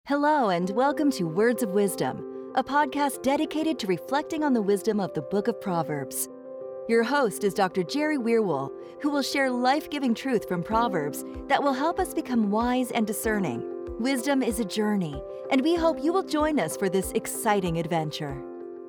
Hello, and welcome to Words of Wisdom, a podcast dedicated to reflecting on the wisdom of the Book of Proverbs. Your host is Dr. Jerry Weirwool, who will share life-giving truth from Proverbs that will help us become wise and discerning. Wisdom is a journey, and we hope you will join us for this exciting adventure.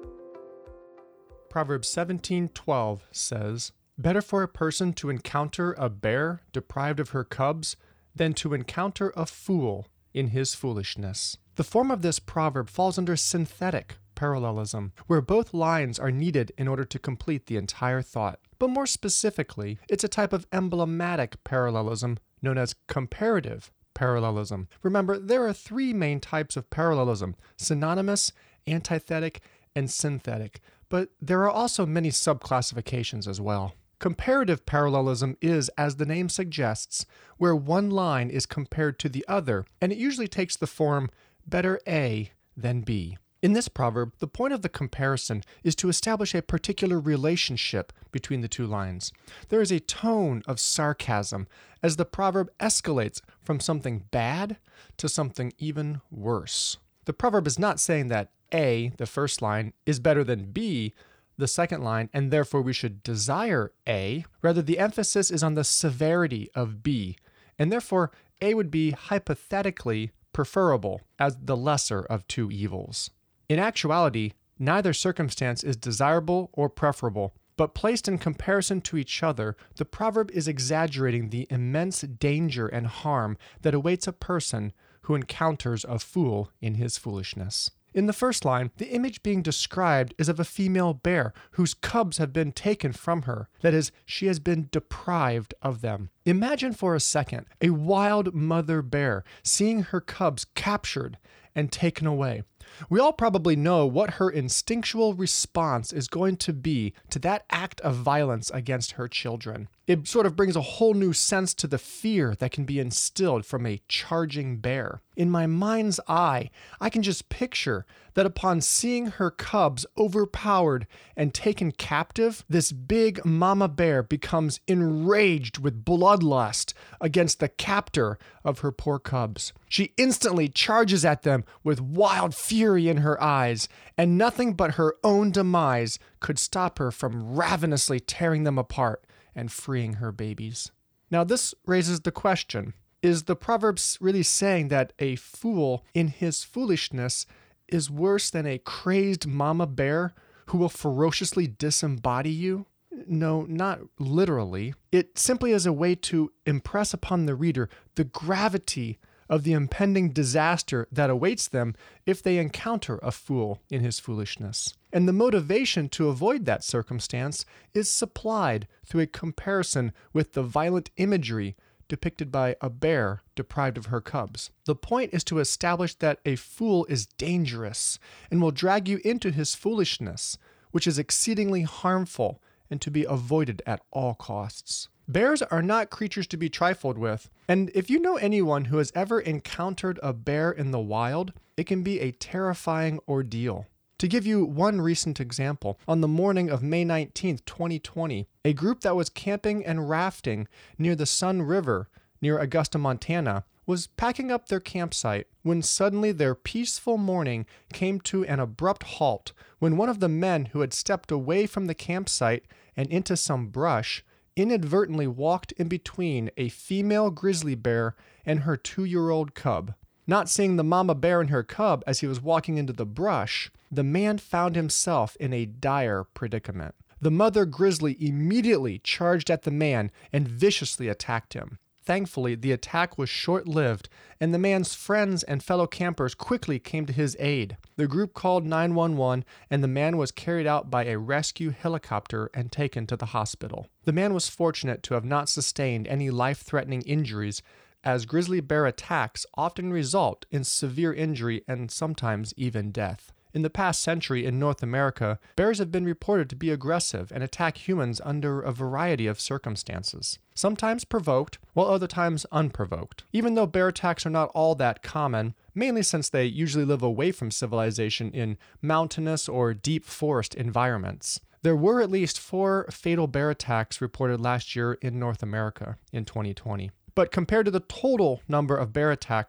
Proverbs 17:12 says, "Better for a person to encounter a bear deprived of her cubs than to encounter a fool in his foolishness." The form of this proverb falls under synthetic parallelism, where both lines are needed in order to complete the entire thought. But more specifically, it's a type of emblematic parallelism known as comparative parallelism. Remember, there are three main types of parallelism: synonymous, antithetic, and synthetic. But there are also many subclassifications as well. Comparative parallelism is, as the name suggests, where one line is compared to the other, and it usually takes the form better A than B. In this proverb, the point of the comparison is to establish a particular relationship between the two lines. There is a tone of sarcasm as the proverb escalates from something bad to something even worse. The proverb is not saying that A, the first line, is better than B, the second line, and therefore we should desire A. Rather, the emphasis is on the severity of B, and therefore A would be hypothetically preferable as the lesser of two evils. In actuality, neither circumstance is desirable or preferable, but placed in comparison to each other, the proverb is exaggerating the immense danger and harm that awaits a person who encounters a fool in his foolishness. In the first line, the image being described is of a female bear whose cubs have been taken from her. That is, she has been deprived of them. Imagine for a second a wild mother bear seeing her cubs captured and taken away. We all probably know what her instinctual response is going to be to that act of violence against her children. It sort of brings a whole new sense to the fear that can be instilled from a charging bear. In my mind's eye, I can just picture that upon seeing her cubs overpowered and taken captive, this big mama bear becomes enraged with bloodlust against the captor of her poor cubs. She instantly charges at them with wild fury in her eyes, and nothing but her own demise could stop her from ravenously tearing them apart and freeing her babies. Now, this raises the question, is the proverb really saying that a fool in his foolishness is worse than a crazed mama bear who will ferociously disembody you? No, not literally. It simply is a way to impress upon the reader the gravity of the impending disaster that awaits them if they encounter a fool in his foolishness. And the motivation to avoid that circumstance is supplied through a comparison with the violent imagery depicted by a bear deprived of her cubs. The point is to establish that a fool is dangerous and will drag you into his foolishness, which is exceedingly harmful and to be avoided at all costs. Bears are not creatures to be trifled with, and if you know anyone who has ever encountered a bear in the wild, it can be a terrifying ordeal. To give you one recent example, on the morning of May 19th, 2020, a group that was camping and rafting near the Sun River near Augusta, Montana, was packing up their campsite when suddenly their peaceful morning came to an abrupt halt when one of the men who had stepped away from the campsite and into some brush inadvertently walked in between a female grizzly bear and her 2-year-old cub. Not seeing the mama bear and her cub as he was walking into the brush, the man found himself in a dire predicament. The mother grizzly immediately charged at the man and viciously attacked him. Thankfully, the attack was short-lived, and the man's friends and fellow campers quickly came to his aid. The group called 911, and the man was carried out by a rescue helicopter and taken to the hospital. The man was fortunate to have not sustained any life-threatening injuries, as grizzly bear attacks often result in severe injury and sometimes even death. In the past century in North America, bears have been reported to be aggressive and attack humans under a variety of circumstances. Sometimes provoked, while other times unprovoked. Even though bear attacks are not all that common, mainly since they usually live away from civilization in mountainous or deep forest environments. There were at least 4 fatal bear attacks reported last year in North America in 2020. But compared to the total number of bear attacks,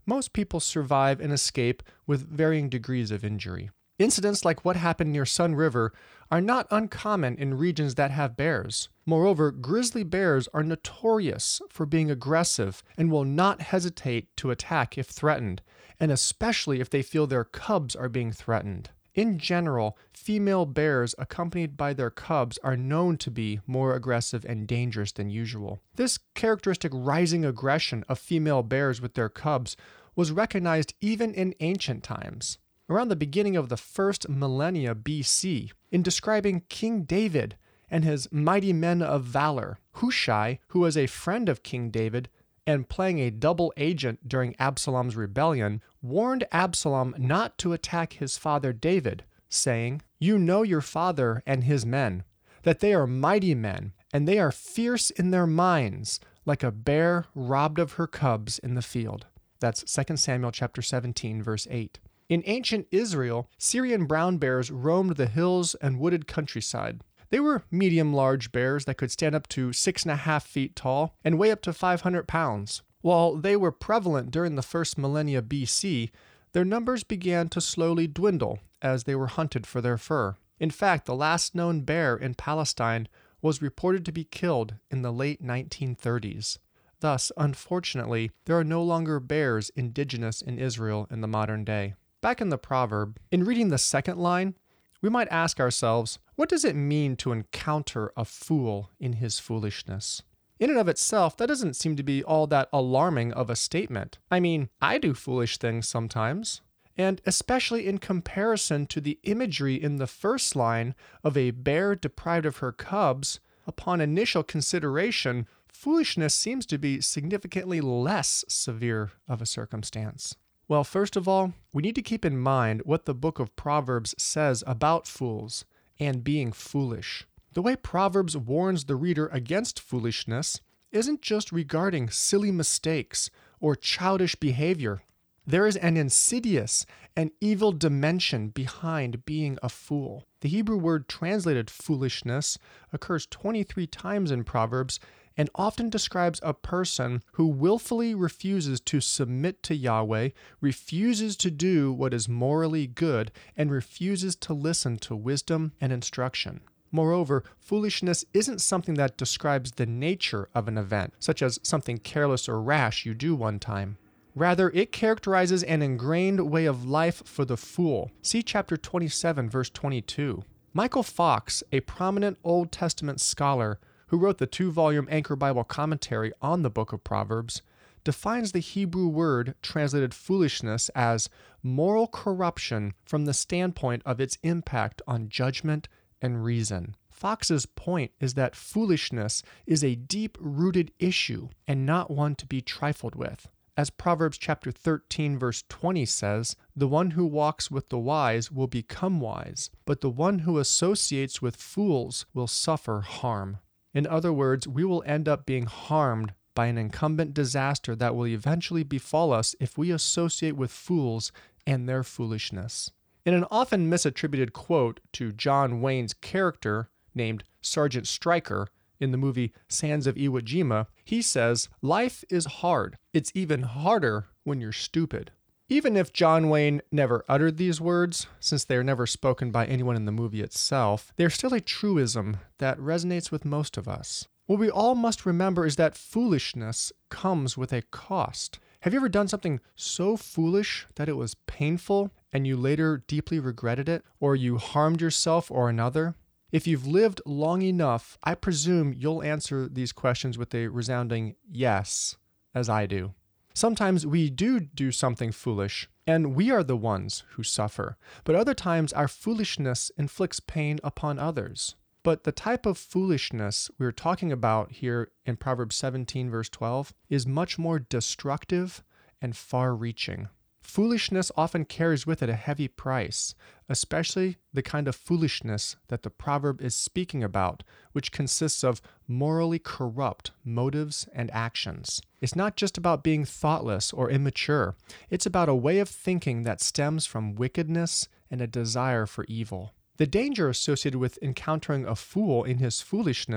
most people survive and escape with varying degrees of injury. Incidents like what happened near Sun River are not uncommon in regions that have bears. Moreover, grizzly bears are notorious for being aggressive and will not hesitate to attack if threatened, and especially if they feel their cubs are being threatened. In general, female bears accompanied by their cubs are known to be more aggressive and dangerous than usual. This characteristic rising aggression of female bears with their cubs was recognized even in ancient times. Around the beginning of the first millennia BC, in describing King David and his mighty men of valor, Hushai, who was a friend of King David and playing a double agent during Absalom's rebellion, warned Absalom not to attack his father David, saying, "You know your father and his men, that they are mighty men, and they are fierce in their minds, like a bear robbed of her cubs in the field." That's 2 Samuel chapter 17, verse 8. In ancient Israel, Syrian brown bears roamed the hills and wooded countryside. They were medium-large bears that could stand up to 6.5 feet tall and weigh up to 500 pounds. While they were prevalent during the first millennia BC, their numbers began to slowly dwindle as they were hunted for their fur. In fact, the last known bear in Palestine was reported to be killed in the late 1930s. Thus, unfortunately, there are no longer bears indigenous in Israel in the modern day. Back in the proverb, in reading the second line, we might ask ourselves, what does it mean to encounter a fool in his foolishness? In and of itself, that doesn't seem to be all that alarming of a statement. I mean, I do foolish things sometimes. And especially in comparison to the imagery in the first line of a bear deprived of her cubs, upon initial consideration, foolishness seems to be significantly less severe of a circumstance. Well, first of all, we need to keep in mind what the book of Proverbs says about fools and being foolish. The way Proverbs warns the reader against foolishness isn't just regarding silly mistakes or childish behavior. There is an insidious and evil dimension behind being a fool. The Hebrew word translated foolishness occurs 23 times in Proverbs and often describes a person who willfully refuses to submit to Yahweh, refuses to do what is morally good, and refuses to listen to wisdom and instruction. Moreover, foolishness isn't something that describes the nature of an event, such as something careless or rash you do one time. Rather, it characterizes an ingrained way of life for the fool. See chapter 27, verse 22. Michael Fox, a prominent Old Testament scholar who wrote the 2-volume Anchor Bible commentary on the book of Proverbs, defines the Hebrew word translated foolishness as moral corruption from the standpoint of its impact on judgment and reason. Fox's point is that foolishness is a deep-rooted issue and not one to be trifled with. As Proverbs chapter 13 verse 20 says, "The one who walks with the wise will become wise, but the one who associates with fools will suffer harm." In other words, we will end up being harmed by an incumbent disaster that will eventually befall us if we associate with fools and their foolishness. In an often misattributed quote to John Wayne's character, named Sergeant Stryker, in the movie Sands of Iwo Jima, he says, "Life is hard. It's even harder when you're stupid." Even if John Wayne never uttered these words, since they are never spoken by anyone in the movie itself, they're still a truism that resonates with most of us. What we all must remember is that foolishness comes with a cost. Have you ever done something so foolish that it was painful and you later deeply regretted it, or you harmed yourself or another? If you've lived long enough, I presume you'll answer these questions with a resounding yes, as I do. Sometimes we do something foolish, and we are the ones who suffer. But other times, our foolishness inflicts pain upon others. But the type of foolishness we're talking about here in Proverbs 17, verse 12, is much more destructive and far-reaching. Foolishness often carries with it a heavy price, especially the kind of foolishness that the proverb is speaking about, which consists of morally corrupt motives and actions. It's not just about being thoughtless or immature. It's about a way of thinking that stems from wickedness and a desire for evil. The danger associated with encountering a fool in his foolishness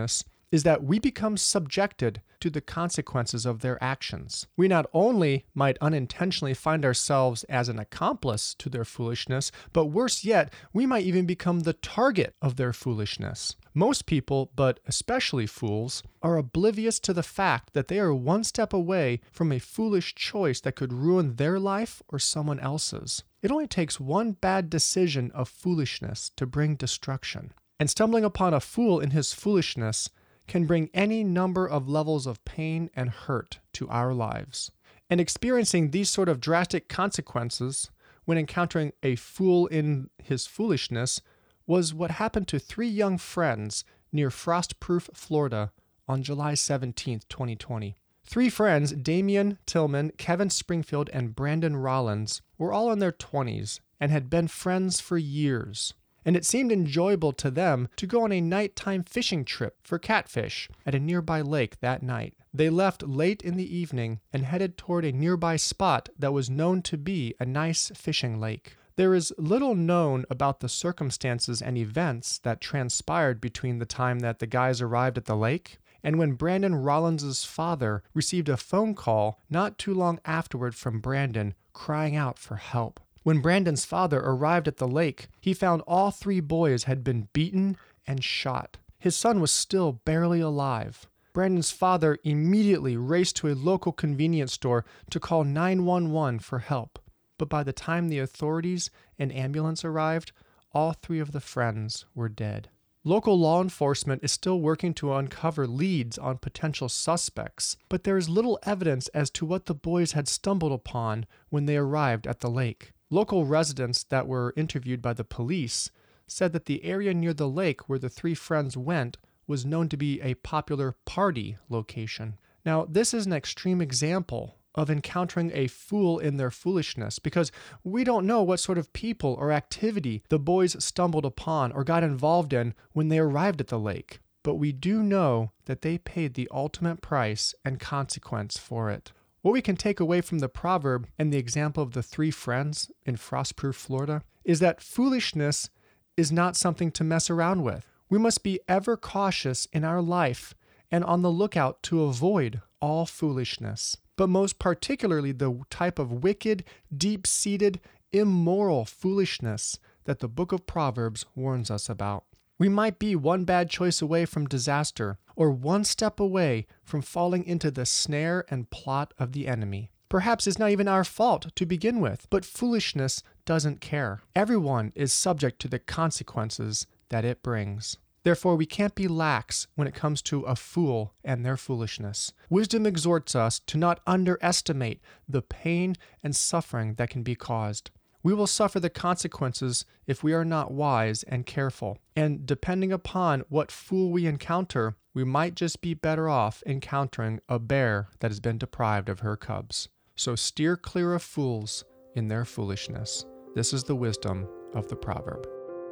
is that we become subjected to the consequences of their actions. We not only might unintentionally find ourselves as an accomplice to their foolishness, but worse yet, we might even become the target of their foolishness. Most people, but especially fools, are oblivious to the fact that they are one step away from a foolish choice that could ruin their life or someone else's. It only takes one bad decision of foolishness to bring destruction. And stumbling upon a fool in his foolishness can bring any number of levels of pain and hurt to our lives. And experiencing these sort of drastic consequences when encountering a fool in his foolishness was what happened to 3 young friends near Frostproof, Florida on July 17, 2020. 3 friends, Damian Tillman, Kevin Springfield, and Brandon Rollins, were all in their 20s and had been friends for years. And it seemed enjoyable to them to go on a nighttime fishing trip for catfish at a nearby lake that night. They left late in the evening and headed toward a nearby spot that was known to be a nice fishing lake. There is little known about the circumstances and events that transpired between the time that the guys arrived at the lake and when Brandon Rollins' father received a phone call not too long afterward from Brandon crying out for help. When Brandon's father arrived at the lake, he found all 3 boys had been beaten and shot. His son was still barely alive. Brandon's father immediately raced to a local convenience store to call 911 for help. But by the time the authorities and ambulance arrived, all 3 of the friends were dead. Local law enforcement is still working to uncover leads on potential suspects, but there is little evidence as to what the boys had stumbled upon when they arrived at the lake. Local residents that were interviewed by the police said that the area near the lake where the 3 friends went was known to be a popular party location. Now, this is an extreme example of encountering a fool in their foolishness because we don't know what sort of people or activity the boys stumbled upon or got involved in when they arrived at the lake. But we do know that they paid the ultimate price and consequence for it. What we can take away from the proverb and the example of the 3 friends in Frostproof, Florida, is that foolishness is not something to mess around with. We must be ever cautious in our life and on the lookout to avoid all foolishness, but most particularly the type of wicked, deep-seated, immoral foolishness that the book of Proverbs warns us about. We might be one bad choice away from disaster, or one step away from falling into the snare and plot of the enemy. Perhaps it's not even our fault to begin with, but foolishness doesn't care. Everyone is subject to the consequences that it brings. Therefore, we can't be lax when it comes to a fool and their foolishness. Wisdom exhorts us to not underestimate the pain and suffering that can be caused. We will suffer the consequences if we are not wise and careful. And depending upon what fool we encounter, we might just be better off encountering a bear that has been deprived of her cubs. So steer clear of fools in their foolishness. This is the wisdom of the proverb.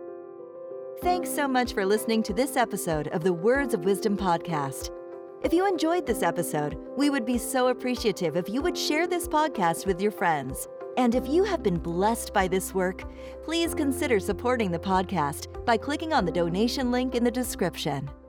Thanks so much for listening to this episode of the Words of Wisdom podcast. If you enjoyed this episode, we would be so appreciative if you would share this podcast with your friends. And if you have been blessed by this work, please consider supporting the podcast by clicking on the donation link in the description.